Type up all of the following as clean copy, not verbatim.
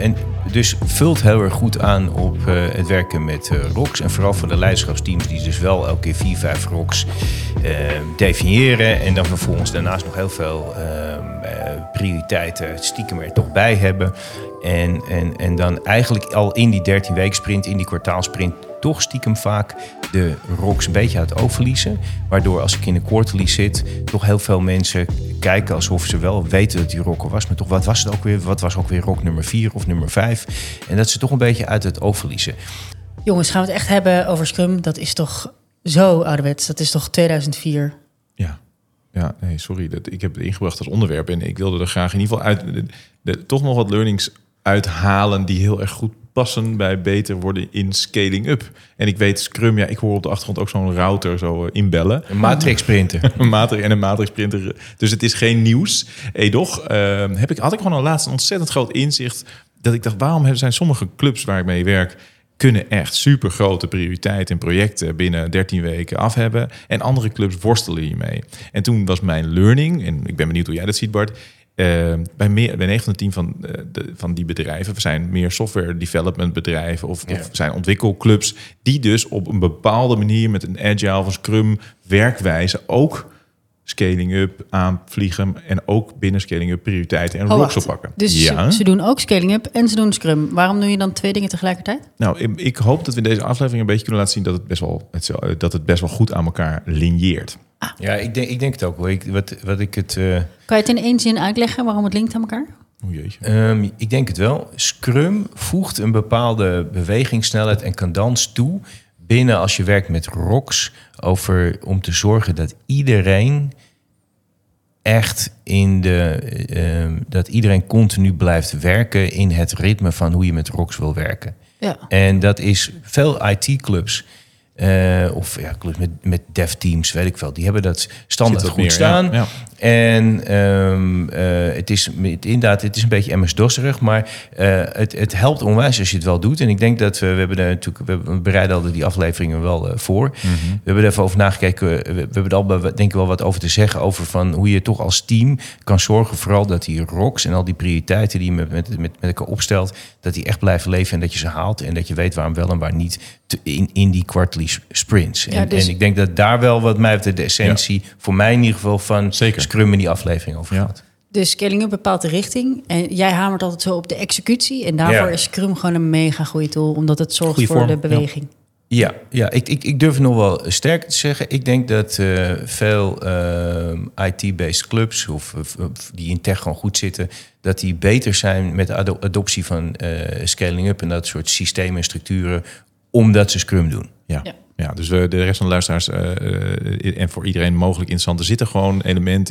En dus vult heel erg goed aan op het werken met ROCs. En vooral voor de leiderschapsteams die dus wel elke keer 4-5 ROCs definiëren. En dan vervolgens daarnaast nog heel veel prioriteiten stiekem er toch bij hebben. En dan eigenlijk al in die 13-week sprint, in die kwartaalsprint, toch stiekem vaak de ROCs een beetje uit het oog verliezen. Waardoor als ik in de quarterly zit, toch heel veel mensen kijken alsof ze wel weten dat die ROC er was. Maar toch, wat was het ook weer? Wat was ook weer ROC nummer 4 of nummer 5? En dat ze toch een beetje uit het oog verliezen. Jongens, gaan we het echt hebben over Scrum? Dat is toch zo ouderwets? Dat is toch 2004? Ja, nee, sorry. Ik heb het ingebracht als onderwerp. En ik wilde er graag in ieder geval toch nog wat learnings uithalen die heel erg goed passen bij beter worden in scaling up. En ik weet Scrum, ik hoor op de achtergrond ook zo'n router zo inbellen. Een matrix printer. Een matrix printer. Dus het is geen nieuws. Edoch, had ik gewoon laatst een ontzettend groot inzicht dat ik dacht, waarom zijn sommige clubs waar ik mee werk kunnen echt super grote prioriteiten en projecten binnen 13 weken af hebben. En andere clubs worstelen hiermee. En toen was mijn learning, en ik ben benieuwd hoe jij dat ziet, Bart. Bij 9 van de 10 van die bedrijven, we zijn meer software development bedrijven of zijn ontwikkelclubs, die dus op een bepaalde manier met een agile of Scrum werkwijze ook scaling up aanvliegen en ook binnen scaling up prioriteiten en ROCs oppakken. Dus ze doen ook scaling up en ze doen Scrum. Waarom doe je dan 2 dingen tegelijkertijd? Nou, ik hoop dat we in deze aflevering een beetje kunnen laten zien dat het best wel goed aan elkaar linieert. Ja, ik denk het ook wel. Kan je het in 1 zin uitleggen waarom het linkt aan elkaar? O jeetje. Ik denk het wel. Scrum voegt een bepaalde bewegingssnelheid en cadans toe binnen als je werkt met ROCs om te zorgen dat iedereen echt dat iedereen continu blijft werken in het ritme van hoe je met ROCs wil werken. Ja. En dat is veel IT-clubs. Clubs met dev-teams, weet ik wel. Die hebben dat standaard goed staan. Ja. En het is een beetje MS-DOS'erig, maar het helpt onwijs als je het wel doet. En ik denk dat we bereiden al die afleveringen wel voor. Mm-hmm. We hebben er even over nagekeken. We hebben er al denk ik wel wat over te zeggen over van hoe je toch als team kan zorgen, vooral dat die ROCs en al die prioriteiten die je met elkaar opstelt, dat die echt blijven leven en dat je ze haalt en dat je weet waarom wel en waar niet in die quarterly sprints. En ik denk dat daar wel wat mij betreft de essentie voor mij in ieder geval van Scrum in die aflevering over gaat. Dus scaling up bepaalt de richting. En jij hamert altijd zo op de executie. En daarvoor is Scrum gewoon een mega goede tool, omdat het zorgt voor de beweging. Ja, ik durf nog wel sterker te zeggen. Ik denk dat veel IT-based clubs of die in tech gewoon goed zitten, dat die beter zijn met de adoptie van scaling up en dat soort systemen en structuren, omdat ze Scrum doen. Ja, dus de rest van de luisteraars en voor iedereen mogelijk interessant. Er zitten gewoon elementen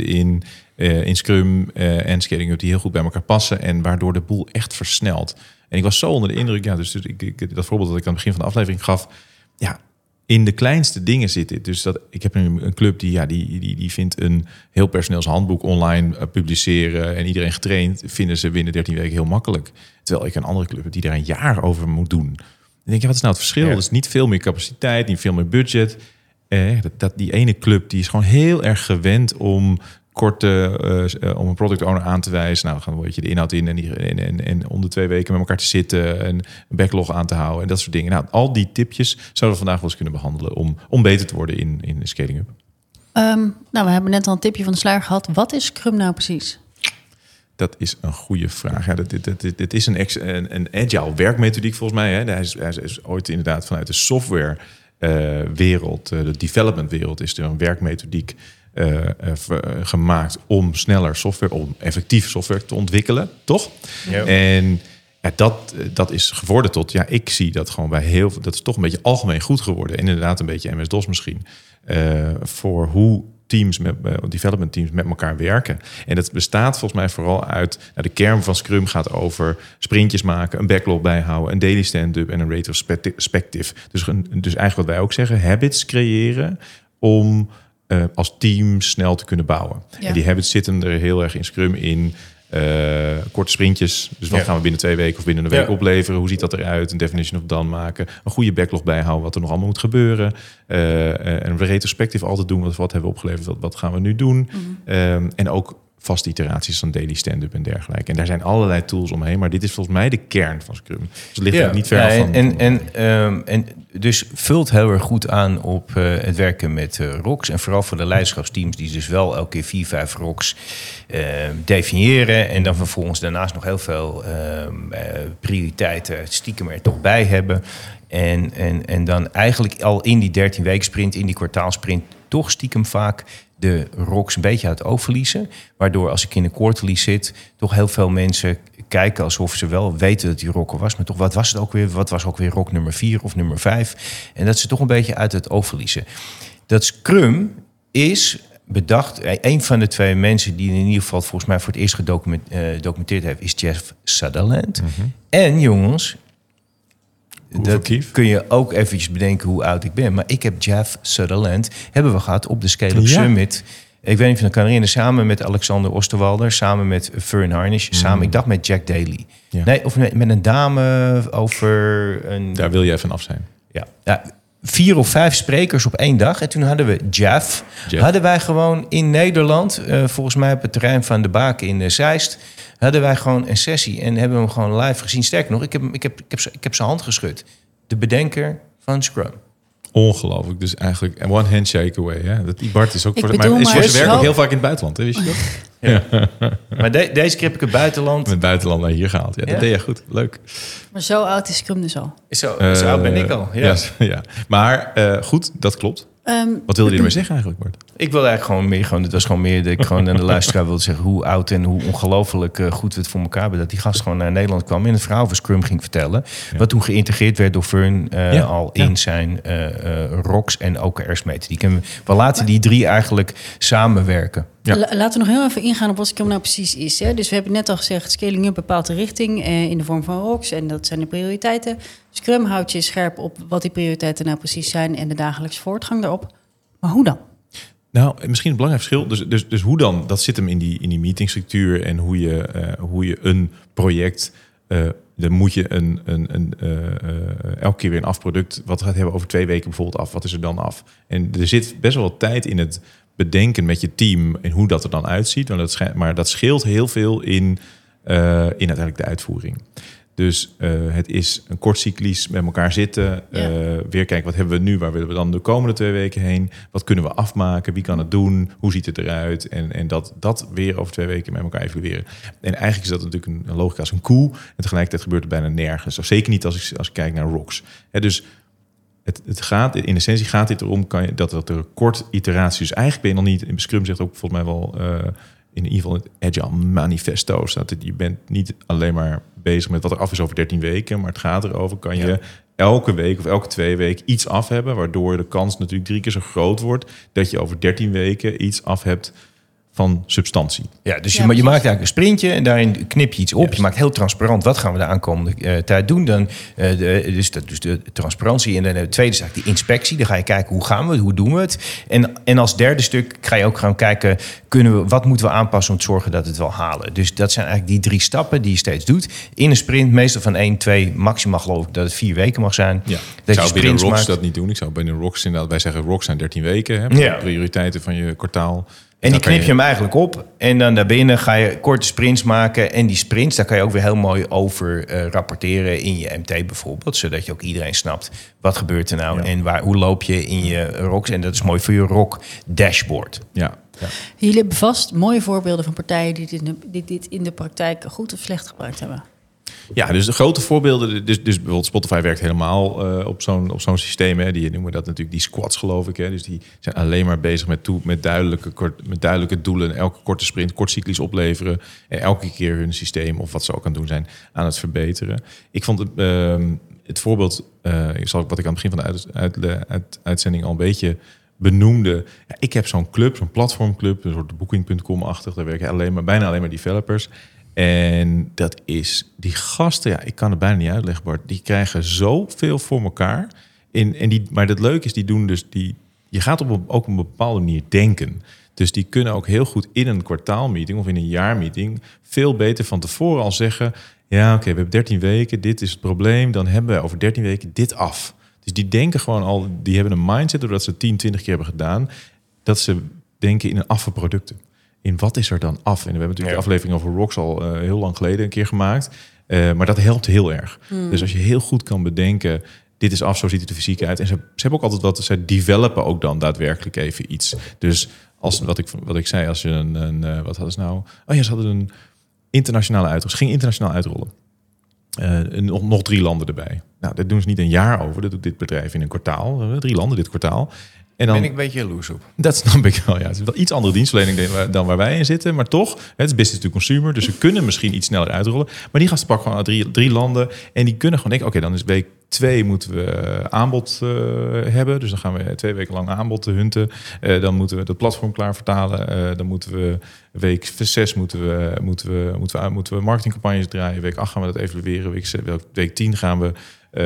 in Scrum en scaling up die heel goed bij elkaar passen en waardoor de boel echt versnelt. En ik was zo onder de indruk, dus dat voorbeeld dat ik aan het begin van de aflevering gaf, in de kleinste dingen zit dit. Dus ik heb een club die vindt een heel personeelshandboek online publiceren en iedereen getraind, vinden ze binnen 13 weken heel makkelijk. Terwijl ik een andere club heb die daar een jaar over moet doen. Dan denk je, wat is nou het verschil? Dus niet veel meer capaciteit, niet veel meer budget. Die ene club die is gewoon heel erg gewend om om een product owner aan te wijzen. Nou, dan gaan we een beetje de inhoud in en om de 2 weken met elkaar te zitten en een backlog aan te houden en dat soort dingen. Nou, al die tipjes zouden we vandaag wel eens kunnen behandelen om beter te worden in de scaling up. We hebben net al een tipje van de sluier gehad. Wat is Scrum nou precies? Dat is een goede vraag. Ja, dit is een agile werkmethodiek volgens mij. Hè. Hij is ooit inderdaad vanuit de software wereld, de development wereld, is er een werkmethodiek gemaakt om om effectief software te ontwikkelen, toch? Ja. En dat is geworden tot, ik zie dat gewoon bij heel veel, dat is toch een beetje algemeen goed geworden. En inderdaad een beetje MS-DOS misschien. Voor hoe development teams met elkaar werken. En dat bestaat volgens mij vooral uit, de kern van Scrum gaat over sprintjes maken, een backlog bijhouden, een daily stand-up en een retrospective. Dus eigenlijk wat wij ook zeggen, habits creëren om als team snel te kunnen bouwen. Ja. En die habits zitten er heel erg in Scrum in. Korte sprintjes. Dus wat gaan we binnen 2 weken of binnen een week opleveren? Hoe ziet dat eruit? Een definition of done maken. Een goede backlog bijhouden wat er nog allemaal moet gebeuren. Een retrospectief altijd doen. Wat hebben we opgeleverd? Wat gaan we nu doen? Mm-hmm. En ook vaste iteraties van daily stand-up en dergelijke. En daar zijn allerlei tools omheen, maar dit is volgens mij de kern van Scrum. Dus het ligt er niet ver af van. En dus vult heel erg goed aan op het werken met ROCs. En vooral voor de leiderschapsteams die dus wel elke keer 4-5 ROCs definiëren. En dan vervolgens daarnaast nog heel veel prioriteiten stiekem er toch bij hebben. En dan eigenlijk al in die 13-week sprint, in die kwartaalsprint, toch stiekem vaak de ROCs een beetje uit het oog verliezen. Waardoor als ik in een quarterly zit, toch heel veel mensen kijken alsof ze wel weten dat die ROC er was. Maar toch, wat was het ook weer? Wat was ook weer ROC nummer 4 of nummer 5? En dat ze toch een beetje uit het oog verliezen. Dat Scrum is bedacht. Een van de 2 mensen die in ieder geval volgens mij voor het eerst gedocumenteerd heeft, is Jeff Sutherland. Mm-hmm. En jongens, dat kun je ook eventjes bedenken hoe oud ik ben. Maar ik heb Jeff Sutherland hebben we gehad op de Scale-up Summit. Ik weet niet of je dat kan herinneren. Samen met Alexander Osterwalder, samen met Fern Harnish, samen, ik dacht met Jack Daly. Ja. Nee, of met een dame over een... Daar wil je even af zijn. Ja, 4 of 5 sprekers op 1 dag. En toen hadden we Jeff. Hadden wij gewoon in Nederland, volgens mij op het terrein van de Baak in Zeist, hadden wij gewoon een sessie en hebben we hem gewoon live gezien. Sterker nog, ik heb zijn hand geschud. De bedenker van Scrum. Ongelooflijk. Dus eigenlijk one handshake away. Hè? Die Bart is ook voor zijn werk ook heel vaak in het buitenland. Hè? Wist je dat? Ja. Maar deze keer heb ik het buitenland. Met het buitenland naar hier gehaald. Ja, dat deed je goed. Leuk. Maar zo oud is Scrum dus al. Zo oud ben ik al. Ja. Maar goed, dat klopt. Wat wilde je ermee zeggen eigenlijk, Bart? Ik wilde eigenlijk gewoon het was gewoon meer dat ik gewoon aan de luisteraar wilde zeggen hoe oud en hoe ongelooflijk goed we het voor elkaar hebben. Dat die gast gewoon naar Nederland kwam en het verhaal over Scrum ging vertellen. Ja. Wat toen geïntegreerd werd door Fern in zijn ROCs en OKR-methodiek. We laten die 3 eigenlijk samenwerken. Ja. Laten we nog heel even ingaan op wat Scrum nou precies is. Hè? Dus we hebben net al gezegd, scaling up bepaalt de richting in de vorm van ROCs. En dat zijn de prioriteiten. Scrum houdt je scherp op wat die prioriteiten nou precies zijn en de dagelijkse voortgang daarop. Maar hoe dan? Nou, misschien een belangrijk verschil. Dus hoe dan? Dat zit hem in die meetingstructuur en hoe je een project... dan moet je elke keer weer een afproduct... wat gaat hebben over 2 weken bijvoorbeeld af. Wat is er dan af? En er zit best wel wat tijd in het bedenken met je team... en hoe dat er dan uitziet. Maar dat scheelt heel veel in uiteindelijk de uitvoering. Dus het is een kort cyclisch met elkaar zitten. Weer kijken, wat hebben we nu? Waar willen we dan de komende 2 weken heen? Wat kunnen we afmaken? Wie kan het doen? Hoe ziet het eruit? En dat weer over 2 weken met elkaar evalueren. En eigenlijk is dat natuurlijk een logica als een koe. En tegelijkertijd gebeurt het bijna nergens. Of zeker niet als ik kijk naar ROCs. Dus het gaat, in essentie gaat dit erom dat er kort iteraties... Dus eigenlijk ben je nog niet... In Scrum zegt ook volgens mij wel... in ieder geval het Agile Manifesto staat het. Je bent niet alleen maar bezig met wat er af is over 13 weken... maar het gaat erover, kan je elke week of elke 2 weken iets af hebben... waardoor de kans natuurlijk 3 keer zo groot wordt... dat je over 13 weken iets af hebt van substantie. Ja, dus je maakt eigenlijk een sprintje en daarin knip je iets op. Yes. Je maakt heel transparant, wat gaan we de aankomende tijd doen. Dan, dus de transparantie. En dan de tweede is eigenlijk die inspectie. Dan ga je kijken, hoe gaan we het, hoe doen we het? En als derde stuk ga je ook gaan kijken... wat moeten we aanpassen om te zorgen dat we het wel halen. Dus dat zijn eigenlijk die 3 stappen die je steeds doet. In een sprint, meestal van 1, 2, maximaal geloof ik dat het 4 weken mag zijn. Ja. Ik zou binnen ROCs dat niet doen. Ik zou binnen ROCs inderdaad, wij zeggen ROCs zijn 13 weken. Hè, prioriteiten van je kwartaal. En die knip je hem eigenlijk op. En dan daarbinnen ga je korte sprints maken. En die sprints, daar kan je ook weer heel mooi over rapporteren in je MT bijvoorbeeld. Zodat je ook iedereen snapt, wat gebeurt er nou? En hoe loop je in je ROCs? En dat is mooi voor je ROC dashboard. Ja. Jullie hebben vast mooie voorbeelden van partijen die dit in de praktijk goed of slecht gebruikt hebben. Ja, dus de grote voorbeelden, dus bijvoorbeeld Spotify werkt helemaal op zo'n systeem. Hè. Die noemen dat natuurlijk die squads, geloof ik. Hè. Dus die zijn alleen maar bezig met duidelijke doelen. Elke korte sprint, kortcyclisch opleveren. En elke keer hun systeem of wat ze ook aan het doen zijn aan het verbeteren. Ik vond het voorbeeld, wat ik aan het begin van de uitzending al een beetje benoemde. Ja, ik heb zo'n club, zo'n platformclub, een soort Booking.com-achtig. Daar werken bijna alleen maar developers. En dat is, die gasten, ik kan het bijna niet uitleggen, Bart. Die krijgen zoveel voor elkaar. Maar het leuke is, die doen dus je gaat ook op een bepaalde manier denken. Dus die kunnen ook heel goed in een kwartaalmeeting of in een jaarmeeting veel beter van tevoren al zeggen, we hebben 13 weken, dit is het probleem, dan hebben we over 13 weken dit af. Dus die denken gewoon al, die hebben een mindset doordat ze 10, 20 keer hebben gedaan, dat ze denken in een affe producten. in wat is er dan af? En we hebben natuurlijk de aflevering over ROCs al heel lang geleden een keer gemaakt. Maar dat helpt heel erg. Dus als je heel goed kan bedenken, dit is af, zo ziet het er fysiek uit. En ze hebben ook altijd wat, ze developen ook dan daadwerkelijk even iets. Dus als wat ik zei, als je wat hadden ze nou? Oh ja, ze hadden een internationale uitrol. Ze gingen internationaal uitrollen. Nog 3 landen erbij. Nou, dat doen ze niet een jaar over. Dat doet dit bedrijf in een kwartaal. 3 landen dit kwartaal. En dan ben ik een beetje jaloers op. Dat snap ik wel, ja. Het is wel iets andere dienstverlening dan waar wij in zitten. Maar toch, het is business to consumer. Dus ze kunnen misschien iets sneller uitrollen. Maar die gasten pakken gewoon uit 3 landen. En die kunnen gewoon denken, oké, dan is week 2 moeten we aanbod hebben. Dus dan gaan we 2 weken lang aanbod hunten. Dan moeten we het platform klaar vertalen. Dan moeten we week 6 moeten we marketingcampagnes draaien. Week 8 gaan we dat evalueren. Week 10 gaan we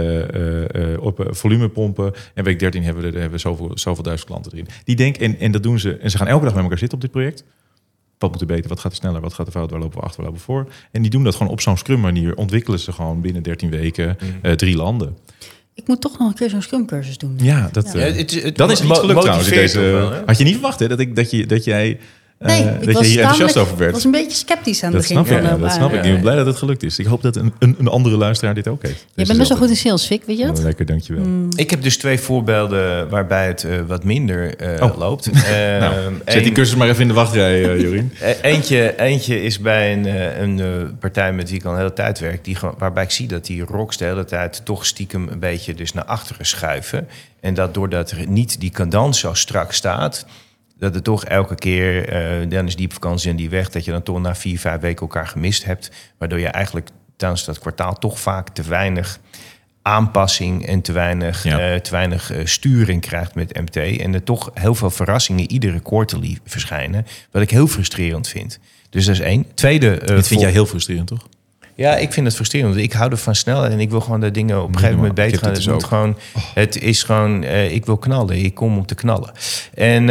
op volume pompen. En week 13 hebben we zoveel duizend klanten erin. Die denken, en dat doen ze. En ze gaan elke dag met elkaar zitten op dit project. Wat moet er beter? Wat gaat er sneller? Wat gaat er fout? Waar lopen we achter? Waar lopen we voor? En die doen dat gewoon op zo'n Scrum manier. Ontwikkelen ze gewoon binnen 13 weken 3 landen. Ik moet toch nog een keer zo'n Scrum cursus doen. Ja, dat is iets gelukt trouwens. Had je niet verwacht, hè? Dat jij... Nee, dat je hier enthousiast over werd. Ik was een beetje sceptisch aan het begin. Dat snap ik. Ik ben blij dat het gelukt is. Ik hoop dat een andere luisteraar dit ook heeft. Je bent best wel goed in sales, Vic, weet je dat? Lekker, dankjewel. Ik heb dus 2 voorbeelden waarbij het wat minder loopt. Zet die cursus maar even in de wachtrij, Jorien. Eentje is bij een partij met wie ik al een hele tijd werk, waarbij ik zie dat die ROCs de hele tijd toch stiekem een beetje dus naar achteren schuiven. En dat doordat er niet die cadans zo strak staat, dat het toch elke keer, dan is die op vakantie en die weg, dat je dan toch na 4-5 weken elkaar gemist hebt. Waardoor je eigenlijk tijdens dat kwartaal toch vaak te weinig aanpassing en te weinig sturing krijgt met MT. En er toch heel veel verrassingen iedere quarterly verschijnen. Wat ik heel frustrerend vind. Dus dat is 1. Tweede... Dit vind jij heel frustrerend, toch? Ja, ik vind het frustrerend. Ik hou ervan snelheid en ik wil gewoon dat dingen op een gegeven moment beter gaan. Het is gewoon, ik wil knallen. Ik kom om te knallen. En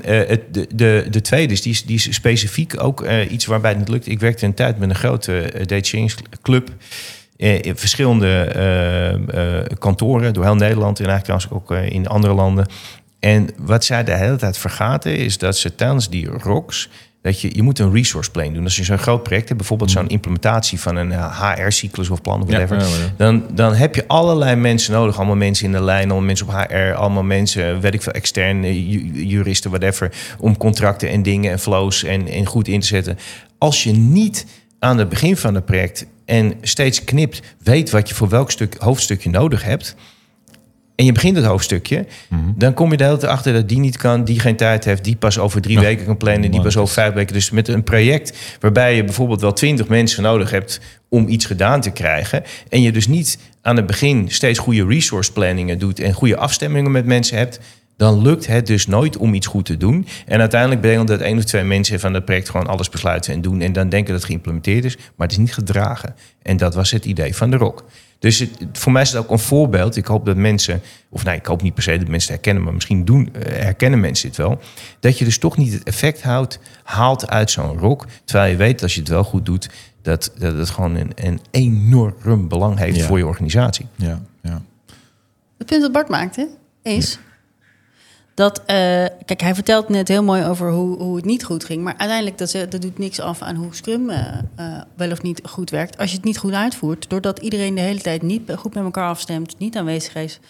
de tweede is, die is specifiek ook iets waarbij het niet lukt. Ik werkte een tijd met een grote datachange-club. In verschillende kantoren door heel Nederland en eigenlijk ook in andere landen. En wat zij de hele tijd vergaten is dat ze tijdens die ROCs, dat je moet een resource plan doen. Als je zo'n groot project hebt, bijvoorbeeld zo'n implementatie van een HR-cyclus of plan of whatever, dan heb je allerlei mensen nodig. Allemaal mensen in de lijn, allemaal mensen op HR, allemaal mensen, weet ik veel, externe juristen, whatever, om contracten en dingen en flows en goed in te zetten. Als je niet aan het begin van het project en steeds knipt, weet wat je voor welk hoofdstukje nodig hebt, en je begint het hoofdstukje, dan kom je de hele tijd achter dat die niet kan, die geen tijd heeft, die pas over 3 weken kan plannen, die pas over 5 weken. Dus met een project waarbij je bijvoorbeeld wel 20 mensen nodig hebt om iets gedaan te krijgen, en je dus niet aan het begin steeds goede resource planningen doet en goede afstemmingen met mensen hebt, dan lukt het dus nooit om iets goed te doen. En uiteindelijk betekent dat 1 of 2 mensen van het project gewoon alles besluiten en doen en dan denken dat het geïmplementeerd is, maar het is niet gedragen. En dat was het idee van de ROC. Dus voor mij is het ook een voorbeeld. Ik hoop dat mensen, of nee, ik hoop niet per se dat mensen het herkennen, maar misschien herkennen mensen dit wel, dat je dus toch niet het effect haalt uit zo'n ROC, terwijl je weet dat als je het wel goed doet, dat het gewoon een enorm belang heeft voor je organisatie. Ja. Het punt dat Bart maakte is dat, kijk, hij vertelt net heel mooi over hoe het niet goed ging, maar uiteindelijk dat doet niks af aan hoe Scrum wel of niet goed werkt. Als je het niet goed uitvoert, doordat iedereen de hele tijd niet goed met elkaar afstemt, niet aanwezig is,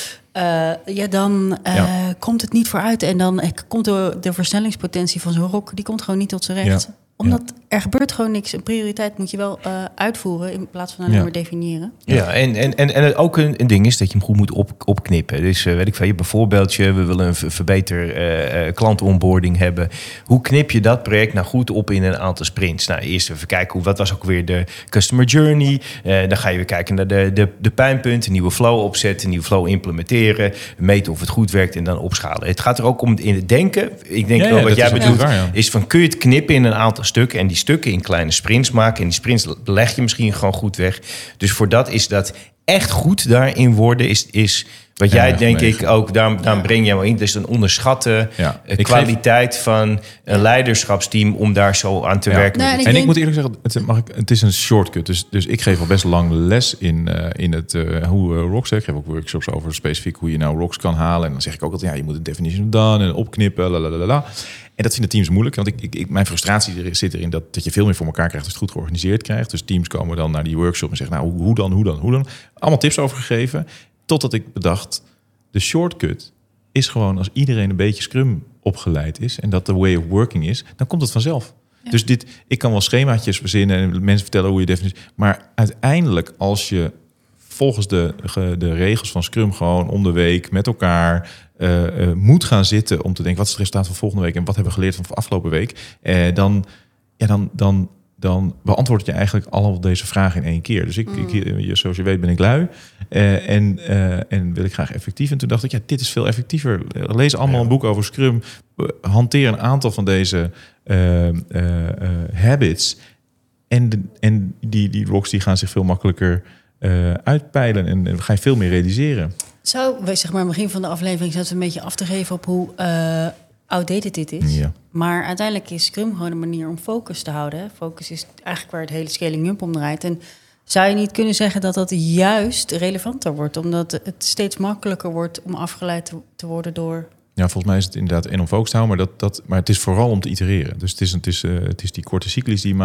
dan komt het niet vooruit en dan komt de versnellingspotentie van zo'n ROC, die komt gewoon niet tot zijn recht. Omdat er gebeurt gewoon niks. Een prioriteit moet je wel uitvoeren in plaats van alleen maar definiëren. Ja, en ook een ding is dat je hem goed moet opknippen. Dus weet ik veel, je hebt een voorbeeldje. We willen een verbeter klantonboarding hebben. Hoe knip je dat project nou goed op in een aantal sprints? Nou, eerst even kijken, wat was ook weer de customer journey? Dan ga je weer kijken naar de pijnpunten, nieuwe flow opzetten, nieuwe flow implementeren, meten of het goed werkt en dan opschalen. Het gaat er ook om in het denken. Ik denk wel wat jij bedoelt, is van kun je het knippen in een aantal stukken en die stukken in kleine sprints maken. En die sprints leg je misschien gewoon goed weg. Dus voor dat is dat echt goed daarin worden is Wat jij erg denk mee. ik ook, daarom breng je wel in. Dus een onderschatte Ik kwaliteit van een leiderschapsteam om daar zo aan te werken. Nou, met en het En denk- ik moet eerlijk zeggen, het is een shortcut. Dus ik geef al best lang les in het hoe rocks. Ik geef ook workshops over specifiek hoe je nou rocks kan halen. En dan zeg ik ook altijd, je moet een definition of done en opknippen. Lalalala. En dat vinden teams moeilijk. Want mijn frustratie zit erin dat je veel meer voor elkaar krijgt als het goed georganiseerd krijgt. Dus teams komen dan naar die workshop en zeggen, nou, hoe dan? Allemaal tips over gegeven. Totdat ik bedacht, de shortcut is gewoon als iedereen een beetje Scrum opgeleid is en dat de way of working is, dan komt het vanzelf. Ja. Dus ik kan wel schemaatjes verzinnen en mensen vertellen hoe je definitie. Maar uiteindelijk, als je volgens de regels van Scrum gewoon om de week met elkaar moet gaan zitten om te denken, wat is het resultaat van volgende week en wat hebben we geleerd van afgelopen week, dan beantwoord je eigenlijk al deze vragen in één keer. Dus zoals je weet ben ik lui en wil ik graag effectief. En toen dacht ik, dit is veel effectiever. Lees allemaal een boek over Scrum. Hanteer een aantal van deze habits. En die rocks die gaan zich veel makkelijker uitpeilen. En ga je veel meer realiseren. Zou, zeg maar, aan het begin van de aflevering zaten we een beetje af te geven op hoe outdated dit is. Ja. Maar uiteindelijk is Scrum gewoon een manier om focus te houden. Hè? Focus is eigenlijk waar het hele scaling up om draait. En zou je niet kunnen zeggen dat dat juist relevanter wordt? Omdat het steeds makkelijker wordt om afgeleid te worden door... Ja, volgens mij is het inderdaad en om focus te houden, maar het is vooral om te itereren. Dus het is die korte cyclus die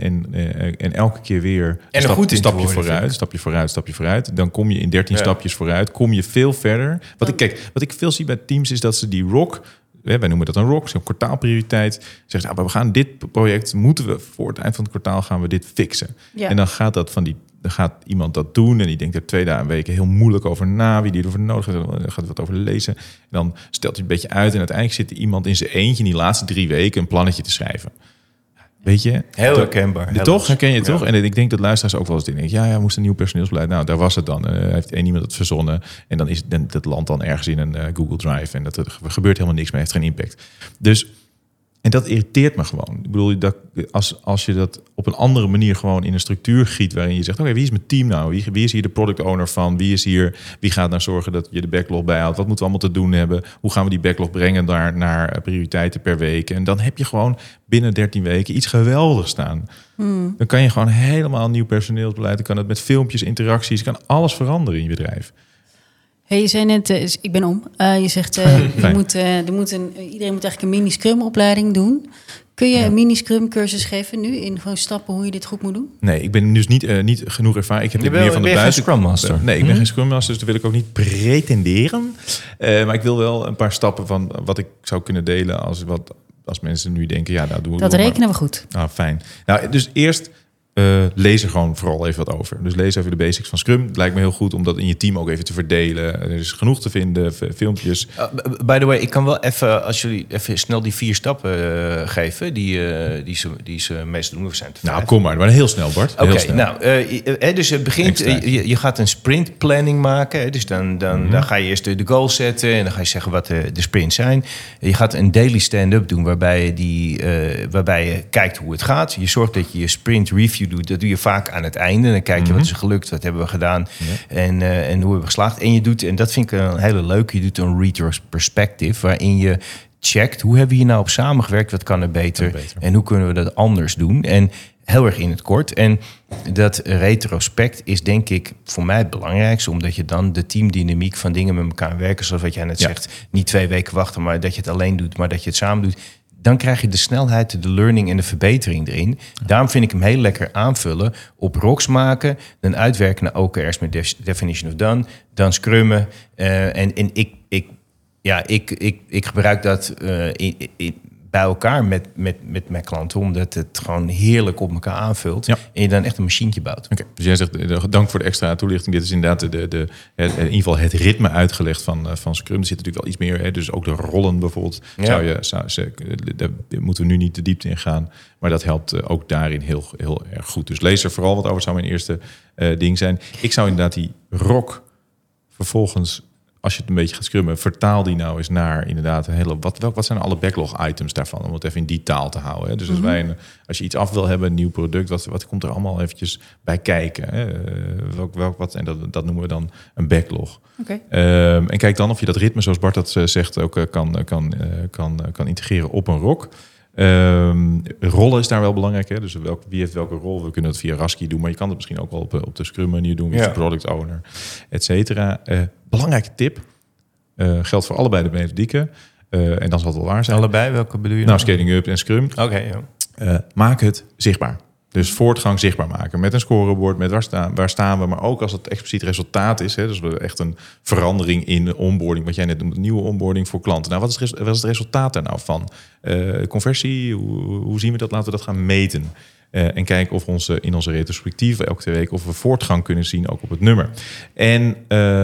en elke keer weer een stapje vooruit. Dan kom je in 13 stapjes vooruit, kom je veel verder. Wat ik veel zie bij teams is dat ze die rock, wij noemen dat een rock, zo'n kwartaalprioriteit. Zeggen we gaan dit project, moeten we voor het eind van het kwartaal gaan we dit fixen. Ja. En dan gaat dan gaat iemand dat doen en die denkt er 2 dagen weken heel moeilijk over na, wie die ervoor nodig heeft, dan gaat wat over lezen. En dan stelt hij een beetje uit en uiteindelijk zit iemand in zijn eentje in die laatste 3 weken een plannetje te schrijven. Weet je? Heel herkenbaar. Toch? Herken je het toch? En ik denk dat luisteraars ook wel eens denken, moest een nieuw personeelsbeleid. Nou, daar was het dan. Heeft één iemand het verzonnen en dan is dat land dan ergens in een Google Drive en er gebeurt helemaal niks meer, heeft geen impact. Dus en dat irriteert me gewoon. Ik bedoel, als je dat op een andere manier gewoon in een structuur giet, waarin je zegt, oké, wie is mijn team nou? Wie is hier de product owner van? Wie gaat nou zorgen dat je de backlog bijhoudt? Wat moeten we allemaal te doen hebben? Hoe gaan we die backlog brengen naar prioriteiten per week? En dan heb je gewoon binnen 13 weken iets geweldigs staan. Dan kan je gewoon helemaal een nieuw personeelsbeleid. Dan kan het met filmpjes, interacties, kan alles veranderen in je bedrijf. Hey, je zei net, ik ben om. Je zegt, iedereen moet eigenlijk een mini-Scrum-opleiding doen. Kun je een mini-Scrum cursus geven nu in gewoon stappen hoe je dit goed moet doen? Nee, ik ben dus niet genoeg ervaring. Ik heb dit meer van de buiten. Scrum Master? Nee, ik ben geen Scrum Master, dus dat wil ik ook niet pretenderen. Maar ik wil wel een paar stappen van wat ik zou kunnen delen als mensen nu denken, nou doen we dat rekenen we goed. Nou, fijn. Nou, dus eerst lees er gewoon vooral even wat over. Dus lees even de basics van Scrum. Het lijkt me heel goed om dat in je team ook even te verdelen. Er is genoeg te vinden, filmpjes. By the way, ik kan wel even, als jullie even snel die 4 stappen geven, die ze meestal doen, zijn te 5. Nou, kom maar heel snel, Bart. Oké, nou, dus het begint, je gaat een sprint planning maken. Hè, dus dan ga je eerst de goals zetten en dan ga je zeggen wat de sprints zijn. Je gaat een daily stand-up doen waarbij je kijkt hoe het gaat. Je zorgt dat je sprint review doet. Dat doe je vaak aan het einde. Dan kijk je wat is er gelukt, wat hebben we gedaan en hoe hebben we geslaagd. En je doet, en dat vind ik een hele leuke, je doet een retrospective waarin je checkt hoe hebben we hier nou op samengewerkt, wat kan er beter en hoe kunnen we dat anders doen. En heel erg in het kort. En dat retrospect is denk ik voor mij het belangrijkste, omdat je dan de teamdynamiek van dingen met elkaar werken, zoals wat jij net zegt, niet 2 weken wachten, maar dat je het alleen doet, maar dat je het samen doet. Dan krijg je de snelheid, de learning en de verbetering erin. Daarom vind ik hem heel lekker aanvullen. Op rocks maken, dan uitwerken naar OKR's met definition of done. Dan scrummen. En ik gebruik dat bij elkaar met mijn klanten, omdat het gewoon heerlijk op elkaar aanvult. Ja. En je dan echt een machientje bouwt. Okay, dus jij zegt, dank voor de extra toelichting. Dit is inderdaad in ieder geval het ritme uitgelegd van Scrum. Er zit natuurlijk wel iets meer, hè, dus ook de rollen bijvoorbeeld. Daar moeten we nu niet de diepte in gaan. Maar dat helpt ook daarin heel erg goed. Dus lees er vooral wat over, zou mijn eerste ding zijn. Ik zou inderdaad die rock vervolgens als je het een beetje gaat scrummen, vertaal die nou eens naar inderdaad een hele... Wat zijn alle backlog items daarvan? Om het even in die taal te houden. Hè? Dus als je iets af wil hebben, een nieuw product, wat komt er allemaal eventjes bij kijken? Hè? En dat noemen we dan een backlog. Okay. En kijk dan of je dat ritme, zoals Bart dat zegt, ook kan integreren op een ROC. Rollen is daar wel belangrijk. Hè? Dus wie heeft welke rol? We kunnen het via Rasky doen, maar je kan het misschien ook wel op de Scrum manier doen. Wie is de product owner, et cetera. Belangrijke tip. Geldt voor allebei de methodieken. En dan zal het wel waar zijn. Allebei? Welke bedoel je? Nou, Scaling Up en Scrum. Oké, ja. Maak het zichtbaar. Dus voortgang zichtbaar maken. Met een scorebord, met waar staan we. Maar ook als het expliciet resultaat is. Hè, dus we echt een verandering in de onboarding. Wat jij net noemt, een nieuwe onboarding voor klanten. Nou, wat is het resultaat daar nou van? Conversie, hoe zien we dat? Laten we dat gaan meten. En kijken of in onze retrospectief elke 2 weken... of we voortgang kunnen zien, ook op het nummer. En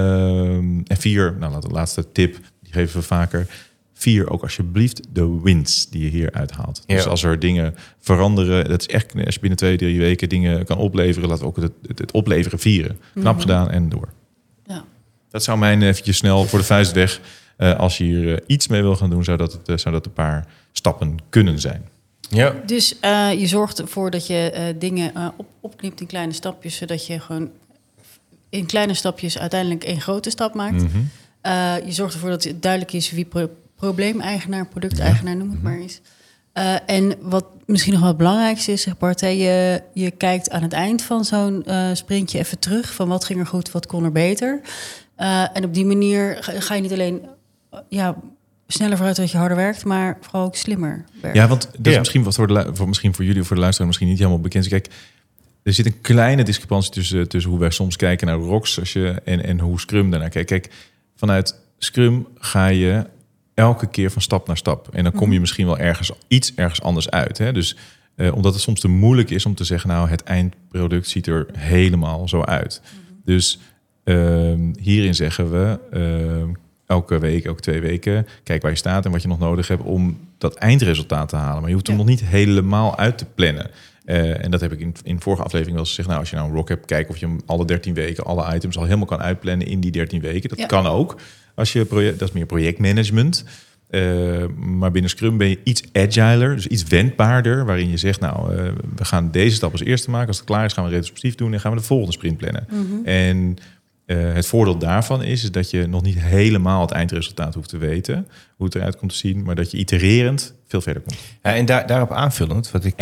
4, nou, de laatste tip, die geven we vaker... 4, ook alsjeblieft de wins die je hier uithaalt. Dus als er dingen veranderen... dat is echt, als je binnen 2-3 weken dingen kan opleveren... laten we ook het opleveren vieren. Knap gedaan en door. Ja. Dat zou mijn eventjes snel voor de vuist weg... als je hier iets mee wil gaan doen... zou dat een paar stappen kunnen zijn. Ja. Dus je zorgt ervoor dat je dingen opknipt in kleine stapjes... zodat je gewoon in kleine stapjes uiteindelijk 1 grote stap maakt. Je zorgt ervoor dat het duidelijk is wie... probleemeigenaar, producteigenaar, noem het maar eens. En wat misschien nog wel het belangrijkste is, zegt Bart... je kijkt aan het eind van zo'n sprintje even terug... van wat ging er goed, wat kon er beter. En op die manier ga je niet alleen sneller vooruit dat je harder werkt... maar vooral ook slimmer werkt. Ja, want dat is misschien wat misschien voor jullie of voor de luisteraar... misschien niet helemaal bekend. Kijk, er zit een kleine discrepantie tussen hoe wij soms kijken naar ROCs... en hoe Scrum daarnaar kijkt. Kijk, vanuit Scrum ga je... elke keer van stap naar stap. En dan kom je misschien wel ergens anders uit. Hè? Dus omdat het soms te moeilijk is om te zeggen... nou, het eindproduct ziet er helemaal zo uit. Dus hierin zeggen we... elke week, elke 2 weken... kijk waar je staat en wat je nog nodig hebt... om dat eindresultaat te halen. Maar je hoeft hem nog niet helemaal uit te plannen. En dat heb ik in vorige aflevering wel eens gezegd... nou, als je nou een ROC hebt, kijk of je hem alle 13 weken... alle items al helemaal kan uitplannen in die 13 weken. Dat kan ook. Als je dat is meer projectmanagement. Maar binnen Scrum ben je iets agiler, dus iets wendbaarder... waarin je zegt, nou, we gaan deze stap als eerste maken. Als het klaar is, gaan we retrospectief doen... en gaan we de volgende sprint plannen. En het voordeel daarvan is dat je nog niet helemaal het eindresultaat hoeft te weten... hoe het eruit komt te zien, maar dat je itererend veel verder komt. Ja, en daarop aanvullend, wat ik...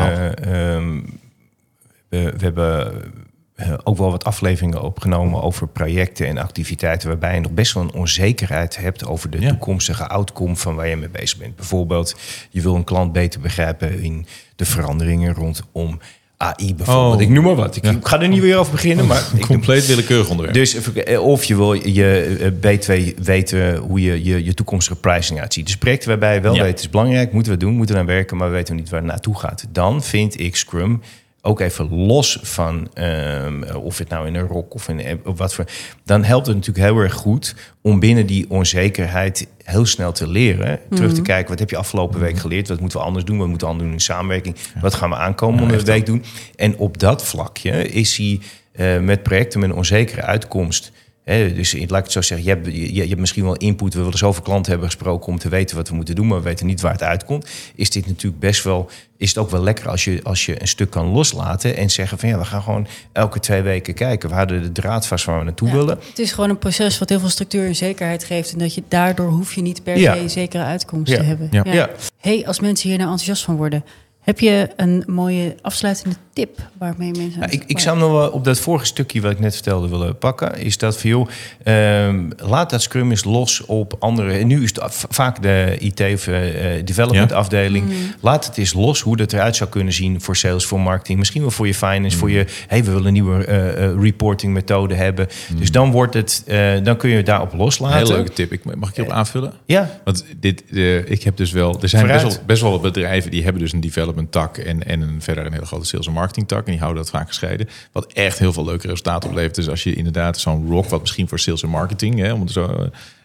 we hebben... ook wel wat afleveringen opgenomen over projecten en activiteiten... waarbij je nog best wel een onzekerheid hebt... over de toekomstige outcome van waar je mee bezig bent. Bijvoorbeeld, je wil een klant beter begrijpen... in de veranderingen rondom AI bijvoorbeeld. Ik noem maar wat. Ik ga er niet weer over beginnen. Maar compleet willekeurig onderwerp. Dus of je wil je B2 weten hoe je toekomstige pricing uitziet. Dus projecten waarbij je wel weet, het is belangrijk... moeten we doen, moeten we aan werken... maar we weten niet waar het naartoe gaat. Dan vind ik Scrum... ook even los van of het nou in een ROC of in wat voor... dan helpt het natuurlijk heel erg goed om binnen die onzekerheid heel snel te leren. Terug te kijken, wat heb je afgelopen week geleerd? Wat moeten we anders doen? Wat moeten we anders doen in samenwerking? Wat gaan we aankomende week doen? En op dat vlakje is hij met projecten met een onzekere uitkomst... dus laat ik het zo zeggen, je hebt misschien wel input. We willen zoveel klanten hebben gesproken om te weten wat we moeten doen... maar we weten niet waar het uitkomt. Is dit natuurlijk is het ook wel lekker als je een stuk kan loslaten... en zeggen van we gaan gewoon elke 2 weken kijken. We houden de draad vast waar we naartoe willen. Het is gewoon een proces wat heel veel structuur en zekerheid geeft... en dat je daardoor hoef je niet per se een zekere uitkomst te hebben. Hey, als mensen hier nou enthousiast van worden... heb je een mooie afsluitende tip waarmee mensen... Ik zou nog wel op dat vorige stukje wat ik net vertelde willen pakken. Is dat veel. Laat dat Scrum eens los op andere... En nu is het vaak de IT of development afdeling. Laat het eens los hoe dat eruit zou kunnen zien voor sales, voor marketing. Misschien wel voor je finance, voor je... we willen een nieuwe reporting methode hebben. Dus dan wordt het... dan kun je het daarop loslaten. Heel leuke tip. Mag ik hierop aanvullen? Ja. Want ik heb dus wel... Er zijn best wel wat bedrijven die hebben dus een development tak en verder een hele grote sales en marketing tak. En die houden dat vaak gescheiden. Wat echt heel veel leuke resultaten oplevert. Dus als je inderdaad zo'n ROC, wat misschien voor sales en marketing, om het zo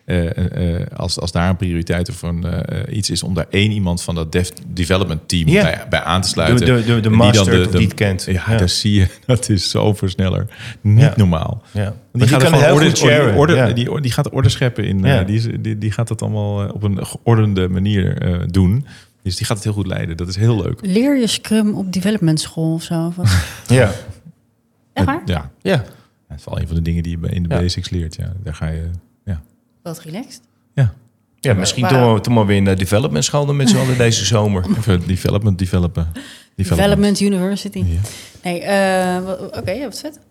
als daar een prioriteit of iets is om daar één iemand van dat development team bij aan te sluiten. De master die het kent. Ja, dat zie je. Dat is zo versneller. Niet normaal. Ja. Die gaat kan heel goed sharen. Die gaat de orde scheppen in. Die gaat dat allemaal op een geordende manier doen. Dus die gaat het heel goed leiden. Dat is heel leuk. Leer je Scrum op development school of zo? Ja. Echt waar? Ja. Dat is wel een van de dingen die je in de basics leert. Ja, daar ga je... Ja. Wat relaxed. Ja, misschien toch maar weer naar development school dan met z'n allen deze zomer. Even developen. Development University. Ja. Nee, oké, wat vet.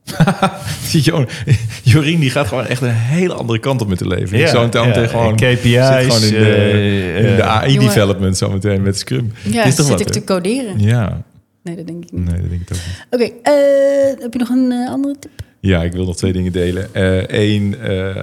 Jorien die gaat gewoon echt een hele andere kant op met het leven. Ja, zo meteen gewoon KPI's. Zit gewoon in de AI-development zo meteen met Scrum. Ja, is toch zit wat, ik te coderen? Ja. Nee, dat denk ik niet. Nee, dat denk ik ook niet. Oké, heb je nog een andere tip? Ja, ik wil nog 2 dingen delen. Eén,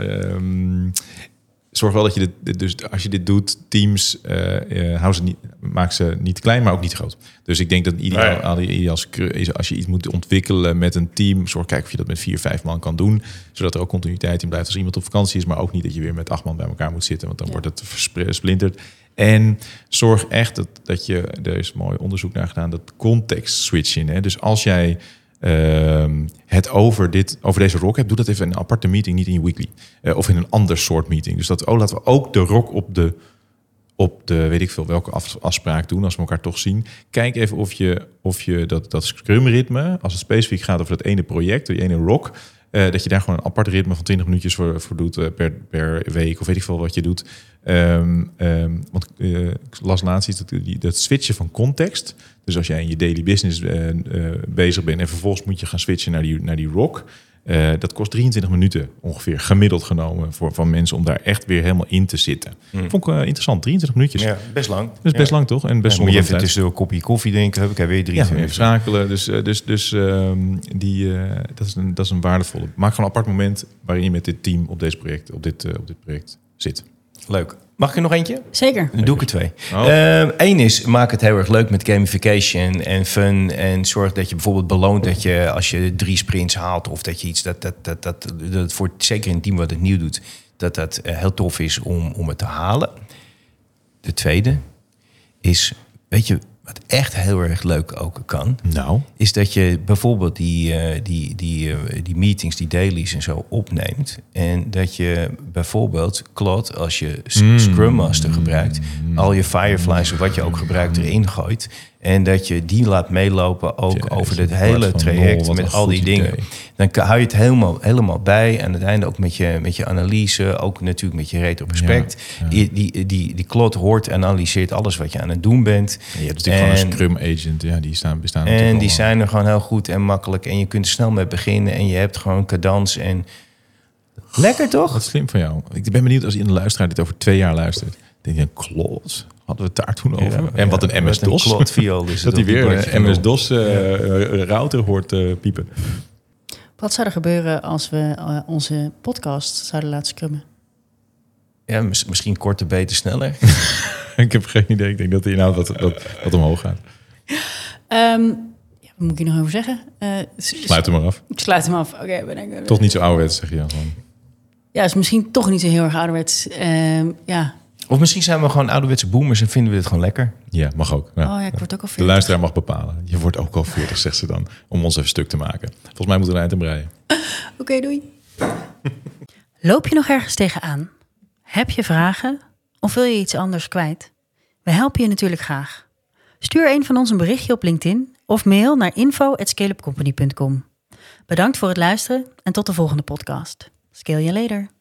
zorg wel dat je dit, dus als je dit doet, teams, maak ze niet klein, maar ook niet groot. Dus ik denk dat ideaal is als je iets moet ontwikkelen met een team, kijk of je dat met 4-5 man kan doen, zodat er ook continuïteit in blijft als iemand op vakantie is, maar ook niet dat je weer met 8 man bij elkaar moet zitten, want dan wordt het versplinterd. En zorg echt dat je, er is mooi onderzoek naar gedaan, dat context switchen. Hè? Dus als jij het over deze ROC hebt, doe dat even in een aparte meeting, niet in je weekly. Of in een ander soort meeting. Dus laten we ook de ROC op de weet ik veel welke afspraak doen, als we elkaar toch zien. Kijk even of je dat Scrum-ritme, als het specifiek gaat over dat ene project, die ene ROC, dat je daar gewoon een apart ritme van 20 minuutjes voor doet per week, of weet ik veel wat je doet. Want ik las laatst iets, dat switchen van context. Dus als jij in je daily business bezig bent en vervolgens moet je gaan switchen naar die ROC. Dat kost 23 minuten ongeveer, gemiddeld genomen, van mensen om daar echt weer helemaal in te zitten. Vond ik interessant, 23 minuetjes. Ja, best lang. Dat is best lang, toch? En best moet je even tussendoor een kopje koffie drinken, heb ik weer 23 minuten. Schakelen, dat is een waardevolle. Maak gewoon een apart moment waarin je met dit team op dit project zit. Leuk. Mag ik er nog eentje? Zeker. Dan doe ik er 2. Eén is, maak het heel erg leuk met gamification en fun. En zorg dat je bijvoorbeeld beloont dat je, als je 3 sprints haalt, of dat je iets dat voor zeker in een team wat het nieuw doet, dat heel tof is om het te halen. De tweede is, weet je, wat echt heel erg leuk ook kan, is dat je bijvoorbeeld die meetings, die dailies en zo opneemt. En dat je bijvoorbeeld, Claude, als je Scrum Master gebruikt, al je Fireflies of wat je ook gebruikt erin gooit. En dat je die laat meelopen ook over dit hele traject met al die dingen. Dan hou je het helemaal bij. En aan het einde ook met je analyse, ook natuurlijk met je retrospect. Ja. Die Claude hoort en analyseert alles wat je aan het doen bent. Ja, je hebt natuurlijk gewoon een Scrum agent. Ja, die bestaan en die zijn er gewoon heel goed en makkelijk. En je kunt er snel mee beginnen. En je hebt gewoon cadans en... Lekker toch? Wat slim van jou. Ik ben benieuwd als je in de luisteraar dit over 2 jaar luistert. Denk je, Claude, hadden we het daar toen over? Ja, en wat een MS-DOS. Claude viool is dat hij weer een MS-DOS router hoort piepen. Wat zou er gebeuren als we onze podcast zouden laten scrummen? Ja, misschien korter, beter, sneller. Ik heb geen idee. Ik denk dat de inhoud wat omhoog gaat. Wat moet ik hier nog over zeggen? Sluit hem maar af. Ik sluit hem af. Okay, toch niet zo ouderwets, zeg je dan gewoon. Ja, is misschien toch niet zo heel erg ouderwets. Ja. Of misschien zijn we gewoon ouderwetse boomers en vinden we dit gewoon lekker. Ja, mag ook. Ja. Oh ja, ik word ook al 40. De luisteraar mag bepalen. Je wordt ook al 40, zegt ze dan. Om ons even stuk te maken. Volgens mij moeten we een eind aan breien. Oké, doei. Loop je nog ergens tegenaan? Heb je vragen? Of wil je iets anders kwijt? We helpen je natuurlijk graag. Stuur een van ons een berichtje op LinkedIn of mail naar info@scaleupcompany.com. Bedankt voor het luisteren en tot de volgende podcast. Scale you later.